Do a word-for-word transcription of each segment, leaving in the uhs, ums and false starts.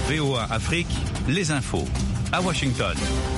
V O A Afrique, les infos. À Washington.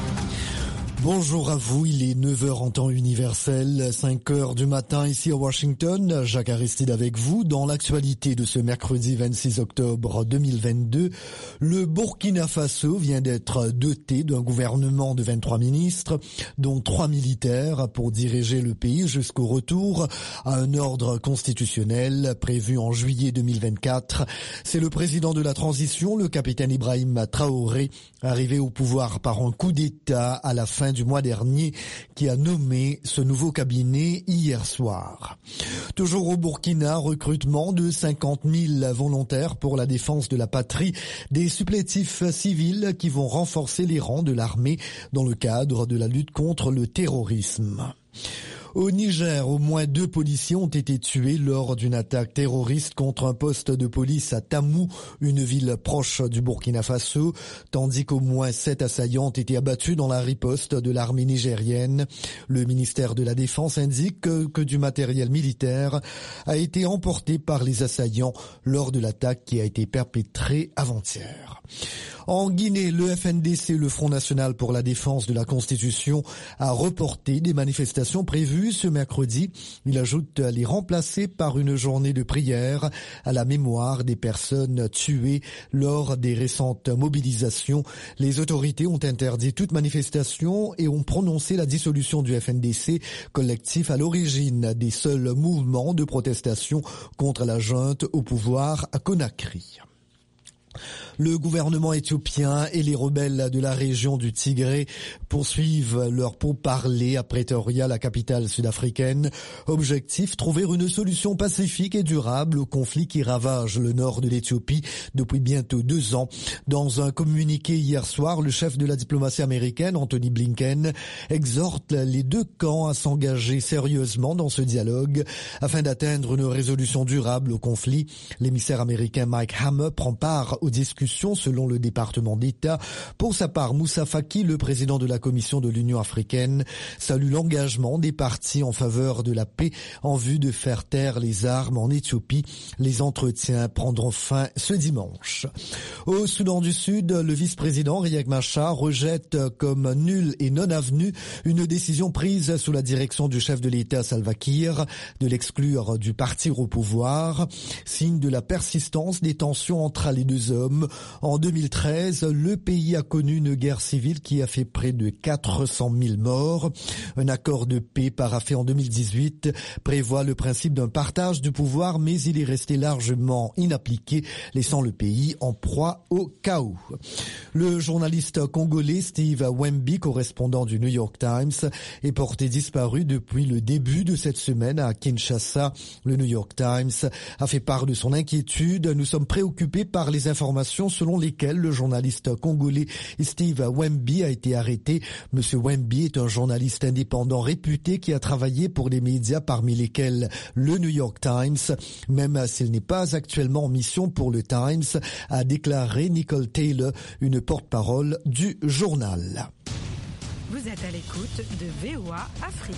Bonjour à vous, il est neuf heures en temps universel, cinq heures du matin ici à Washington. Jacques Aristide avec vous. Dans l'actualité de ce mercredi vingt-six octobre deux mille vingt-deux, le Burkina Faso vient d'être doté d'un gouvernement de vingt-trois ministres, dont trois militaires pour diriger le pays jusqu'au retour à un ordre constitutionnel prévu en juillet deux mille vingt-quatre. C'est le président de la transition, le capitaine Ibrahim Traoré, arrivé au pouvoir par un coup d'État à la fin du mois dernier, qui a nommé ce nouveau cabinet hier soir. Toujours au Burkina, recrutement de cinquante mille volontaires pour la défense de la patrie, des supplétifs civils qui vont renforcer les rangs de l'armée dans le cadre de la lutte contre le terrorisme. Au Niger, au moins deux policiers ont été tués lors d'une attaque terroriste contre un poste de police à Tamou, une ville proche du Burkina Faso, tandis qu'au moins sept assaillants ont été abattus dans la riposte de l'armée nigérienne. Le ministère de la Défense indique que, que du matériel militaire a été emporté par les assaillants lors de l'attaque qui a été perpétrée avant-hier. En Guinée, le F N D C, le Front National pour la Défense de la Constitution, a reporté des manifestations prévues ce mercredi. Il ajoute les remplacer par une journée de prière à la mémoire des personnes tuées lors des récentes mobilisations. Les autorités ont interdit toute manifestation et ont prononcé la dissolution du F N D C, collectif à l'origine des seuls mouvements de protestation contre la junte au pouvoir à Conakry. Le gouvernement éthiopien et les rebelles de la région du Tigré poursuivent leur pourparlers à Pretoria, la capitale sud-africaine. Objectif, trouver une solution pacifique et durable au conflit qui ravage le nord de l'Éthiopie depuis bientôt deux ans. Dans un communiqué hier soir, le chef de la diplomatie américaine, Anthony Blinken, exhorte les deux camps à s'engager sérieusement dans ce dialogue afin d'atteindre une résolution durable au conflit. L'émissaire américain Mike Hammer prend part aux discussions selon le département d'État. Pour sa part, Moussa Faki, le président de la Commission de l'Union africaine, salue l'engagement des partis en faveur de la paix en vue de faire taire les armes en Éthiopie. Les entretiens prendront fin ce dimanche. Au Soudan du Sud, le vice-président Riek Machar rejette comme nulle et non avenue une décision prise sous la direction du chef de l'État Salva Kiir de l'exclure du parti au pouvoir, signe de la persistance des tensions entre les deux hommes. En deux mille treize, le pays a connu une guerre civile qui a fait près de quatre cent mille morts. Un accord de paix paraphé en deux mille dix-huit prévoit le principe d'un partage du pouvoir, mais il est resté largement inappliqué, laissant le pays en proie au chaos. Le journaliste congolais Steve Wemby, correspondant du New York Times, est porté disparu depuis le début de cette semaine à Kinshasa. Le New York Times a fait part de son inquiétude. Nous sommes préoccupés par les informations selon lesquelles le journaliste congolais Steve Wemby a été arrêté. Monsieur Wemby est un journaliste indépendant réputé qui a travaillé pour des médias parmi lesquels le New York Times, même s'il n'est pas actuellement en mission pour le Times, a déclaré Nicole Taylor, une porte-parole du journal. Vous êtes à l'écoute de V O A Afrique.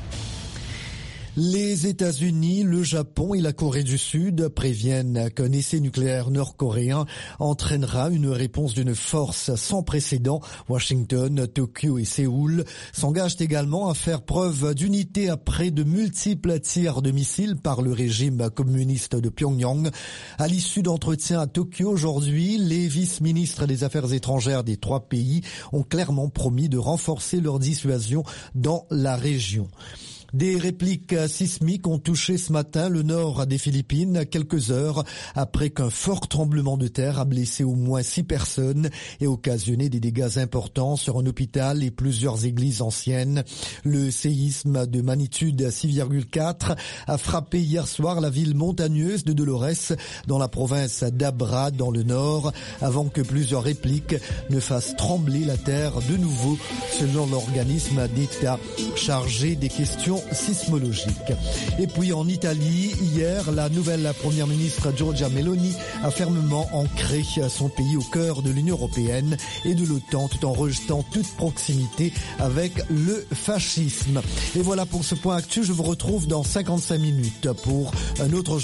Les États-Unis, le Japon et la Corée du Sud préviennent qu'un essai nucléaire nord-coréen entraînera une réponse d'une force sans précédent. Washington, Tokyo et Séoul s'engagent également à faire preuve d'unité après de multiples tirs de missiles par le régime communiste de Pyongyang. À l'issue d'entretiens à Tokyo aujourd'hui, les vice-ministres des Affaires étrangères des trois pays ont clairement promis de renforcer leur dissuasion dans la région. Des répliques sismiques ont touché ce matin le nord des Philippines, quelques heures après qu'un fort tremblement de terre a blessé au moins six personnes et occasionné des dégâts importants sur un hôpital et plusieurs églises anciennes. Le séisme de magnitude six virgule quatre a frappé hier soir la ville montagneuse de Dolores dans la province d'Abra dans le nord, avant que plusieurs répliques ne fassent trembler la terre de nouveau, selon l'organisme d'État chargé des questions sismologiques. Et puis en Italie, hier, la nouvelle première ministre Giorgia Meloni a fermement ancré son pays au cœur de l'Union européenne et de l'OTAN, tout en rejetant toute proximité avec le fascisme. Et voilà pour ce point actu. Je vous retrouve dans cinquante-cinq minutes pour un autre